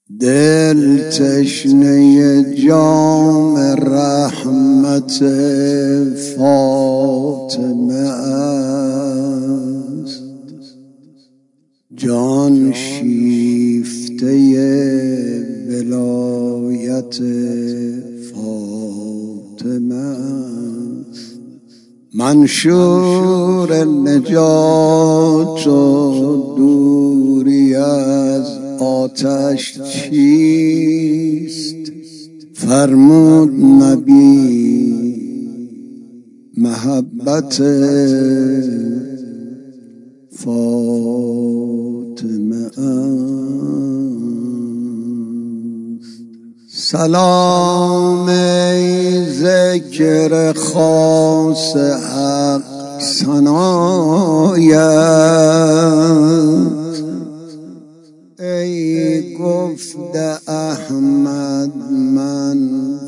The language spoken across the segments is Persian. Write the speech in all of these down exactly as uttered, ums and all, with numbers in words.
دل تشنه جام رحمت فاطمه است، جان شیفته ولایت فاطمه است. منشور نجات و دوری از آتش چیست؟ فرمود نبی محبت فاطمه است. سلام ای ذکر خاص حق ثنایت، ای گفته احمد من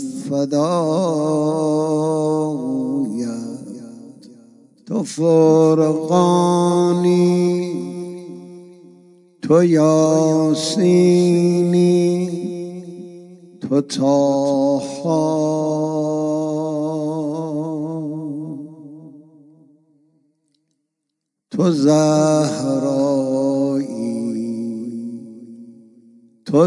فدایت. تو فرقانی، تو یاسینی، تو طاها، تو زهرایی، تو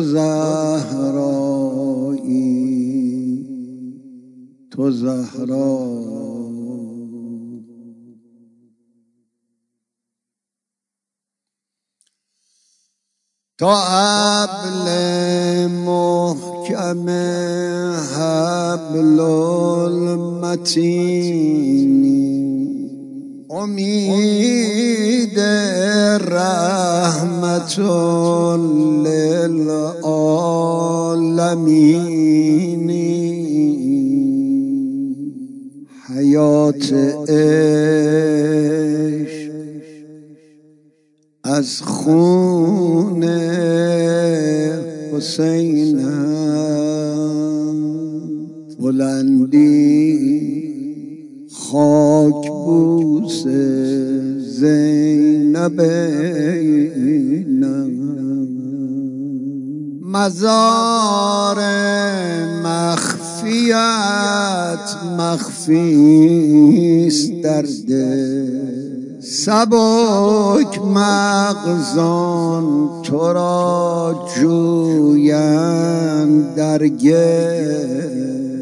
زهرایی، تو زهرا. تو حبل محکم حبل المتینی، امید رحمت للعالمین، حیات عشق از خون حسین، بلندی خاک بوس زینب، مزار مخفیت مخفیست در دل، سبک مغزان تو را جویند در گل،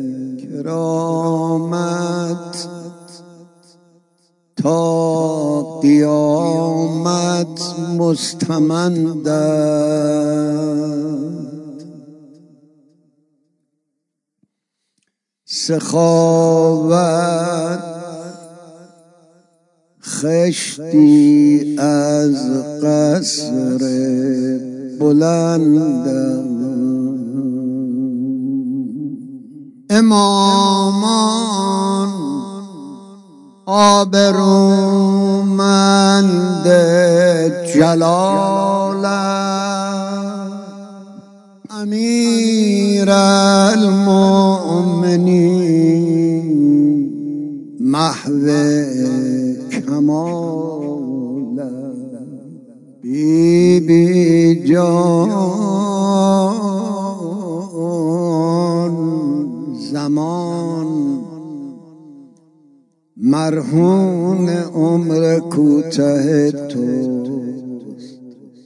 کرامت تا قیامت مستمند است. سخاوت خشتی از قصر بلند، امامان آبرومند جلالت، امیر المؤمنین محو کمالت، بی بی جان زمان مرهون عمر کوته توست،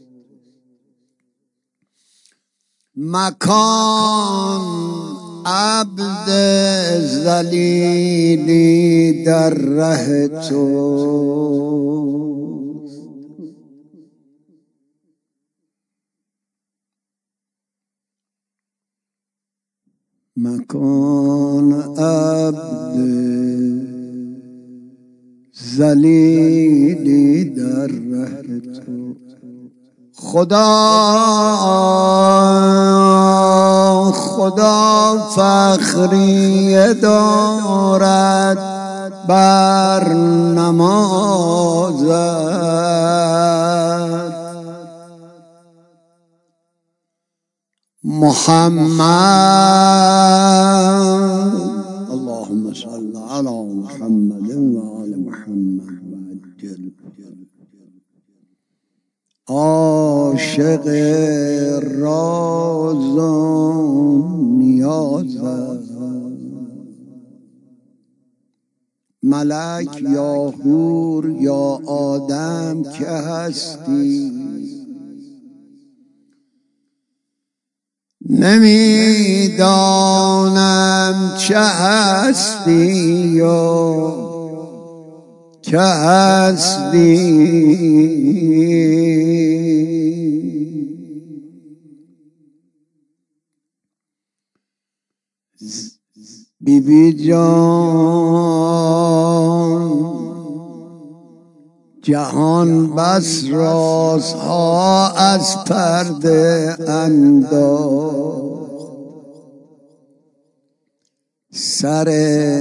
مکان عبد ذلیلی در ره توست، مکان عبد ذلیلی در ره توست. خدا خدا فخریه دارد بر نمازت، محمد اللهم صل علی محمد و آل محمد وعجل عاشق راز و نیاز است. ملک یا حور یا آدم که هستی، نمیدانم چه هستی یا که هستی. بی بی جان جهان بس رازها از پرده انداخت، سر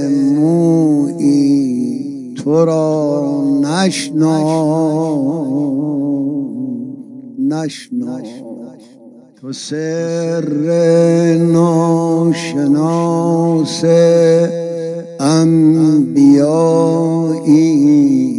مویی تو را نشناخت. تو سر ناشناس انبیایی،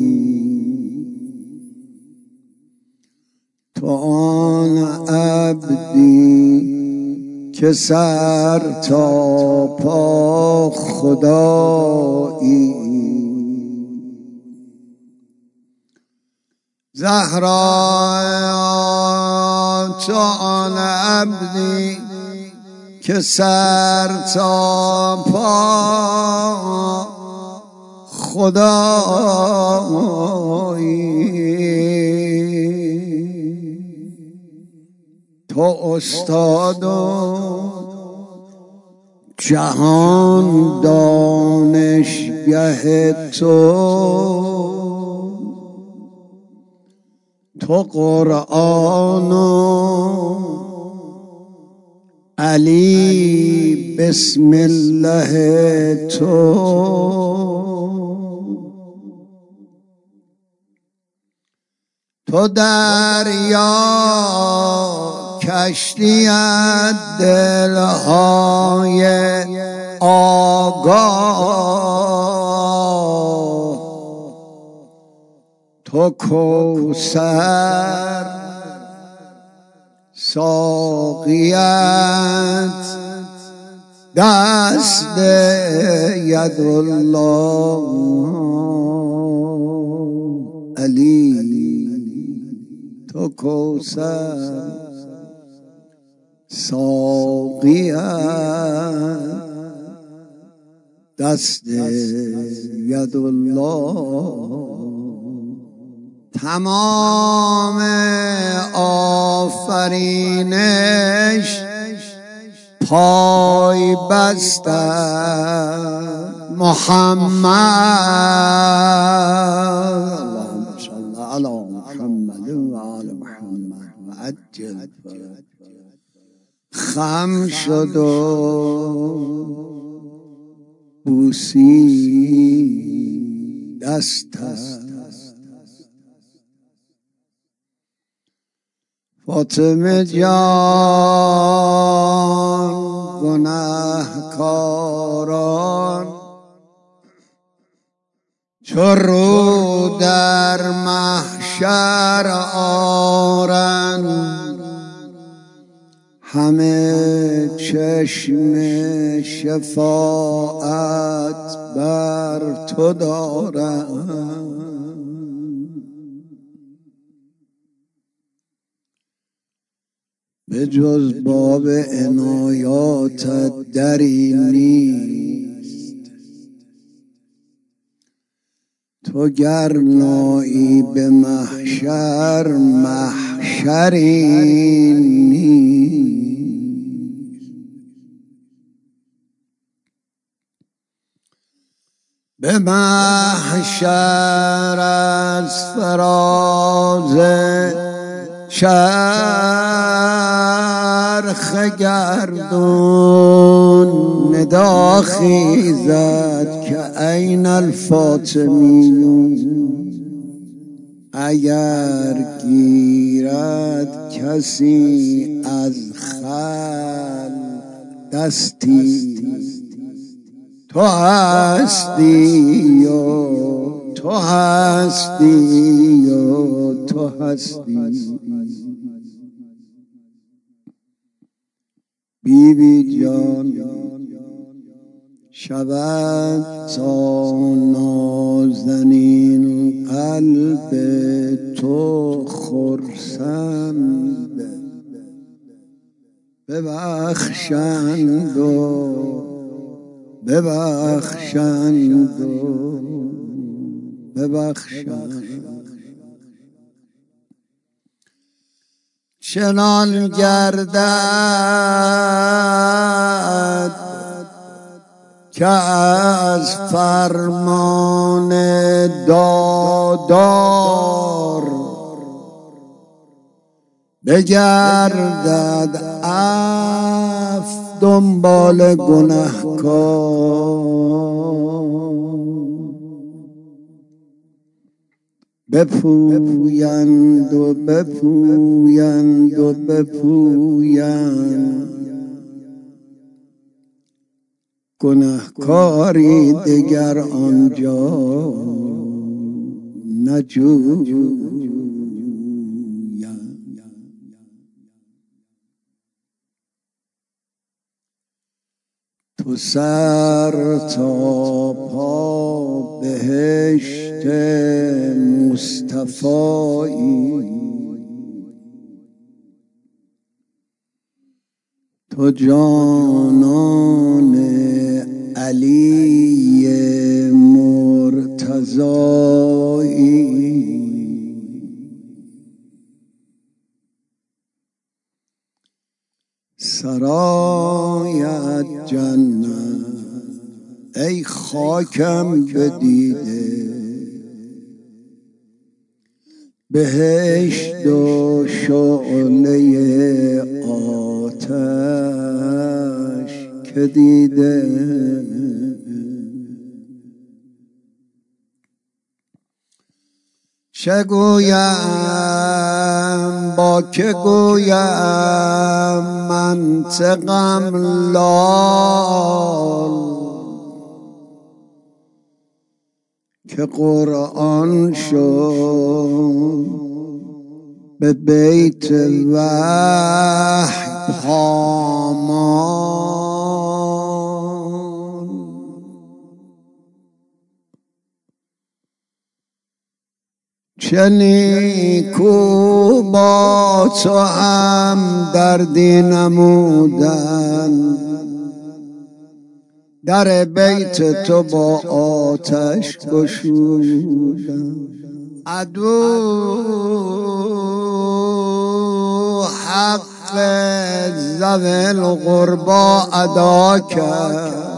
تو آن عبدی که سر تا پا خدایی. زهرا تو آن عبدی که سر تا پا خدایی. تو استاد و جهان دانشگه تو، تو قرآن و علی بسم الله تو. تو دریا کشتیت دلهای آگاه، تو کوثر ساقیت دست ید الله علی. تو کوثر ساقیت دست ید الله. تمام آفرینش پای بسته محمد. اللهم صل علی محمد و آل محمد و عجل. خم شد و بوسی دستت. فاطمه جان گناهکاران چو رو در محشر آرند، همه چشم شفاعت بر تو دارند. به جز باب عنایاتت دری نیست، تو گر نایی به محشر محشری نیست. به محشر از فراز چرخ گردون ندا خیزد که این الفاطمیون. اگر گیرد کسی از خل دستی، تو هستی و تو هستی و تو هستی. بیبی جان شود تا نازنین قلب تو خرسند ببخشند و ببخشند و ببخشند چنان گردد که از فرمان دادار بگردد عفو دنبال گنهکار بپویند و بپویند و بپویند گنهکاری دگر آنجا نجویند. تو سر تا پا بهشت مصطفایی تو جانان علی مرتضایی سرایت جنت ای خاکم بدیده بهشت و شعله آتش که دیده چه گویم با که گویم منطقم لال که قرآن شد به بیت وحی پامان چه نیکو با تو هم دردی نمودن در بیت تو با آتش گشودن عدو حق ذوی القربی ادا کرد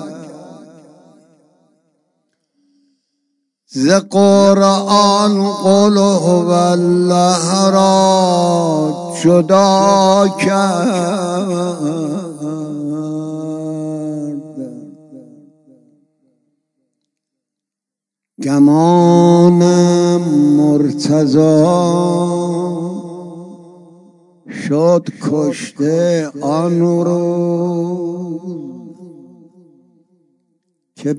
ز قرآن قل هو الله را جدا کرد گمانم مرتضی شد کشته آن روز که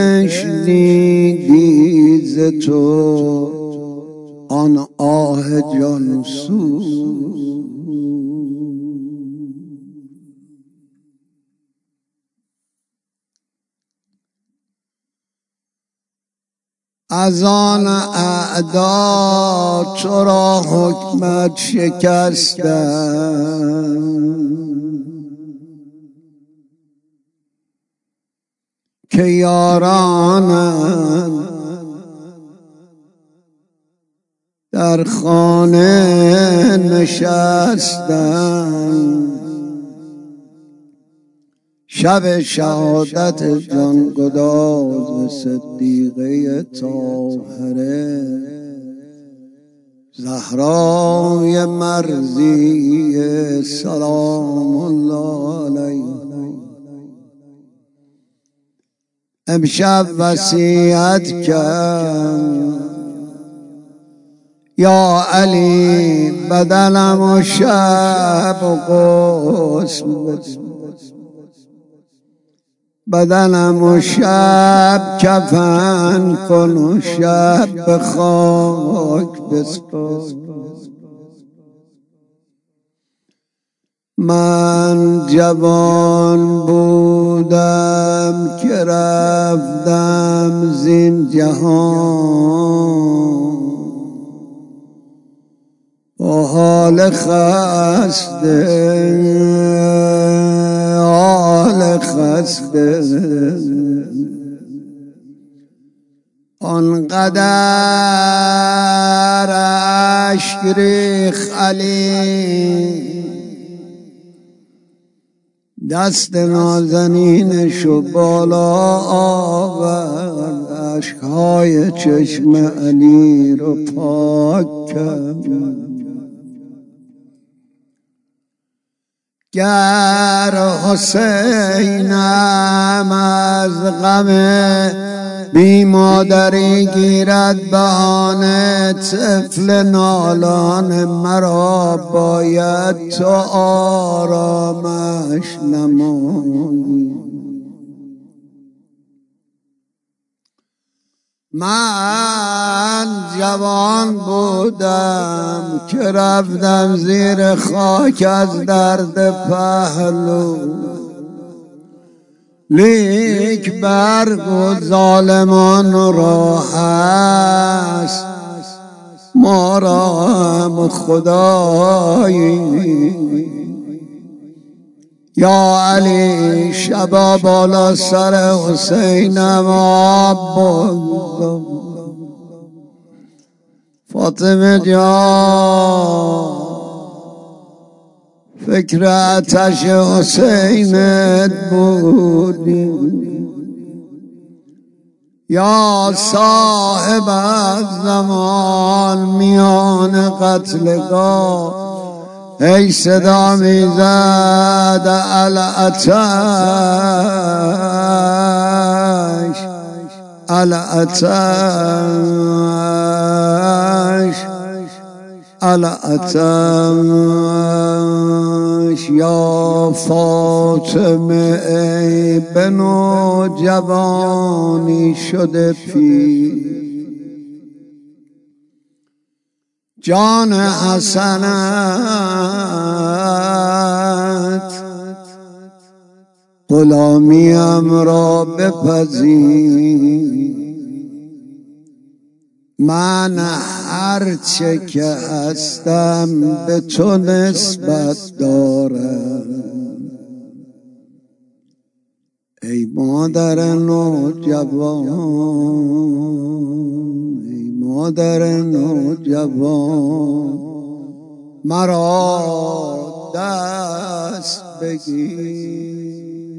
بشنیدی ز تو آن آه جانسوز از آن اعدا تو را حکمت شکستند که یارانم در خانه نشستند شب شهادت جانگداز صدیقه طاهره زهرای مرضیه سلام الله علیها امشب وصیت کرد یا علی بدنم و شب غسل بدنم و شب کفن کن و شب به خاک بسپار من جوان بودم که رفتم زین جهان با حال خسته حال خسته آنقدر اشک ریخت علی دست نازنینشو بالا آورد اشکهای چشم علی رو پاک کرد گر حسینم از غم بی مادری گیرد بهانه طفل نالان مرا باید تو آرامش نمایی من جوان بودم که رفتم زیر خاک از درد پهلو لیک برگ و ظالمان را هست ما را هم خدایی یا علی شبا بالا سر حسینم آب بگذار فاطمه جان فکر آتش حسینت بودی یا صاحب زمان میان قتلگاه ای صدا میزد الاتش الاتش الاتش یا فاطمه ای به نوجوانی شده پیر جان حسنت غلامیم را بپذیر من هرچه که هستم به تو نسبت دارم ای مادر نوجوان ای مادر نوجوان مرا دست بگیر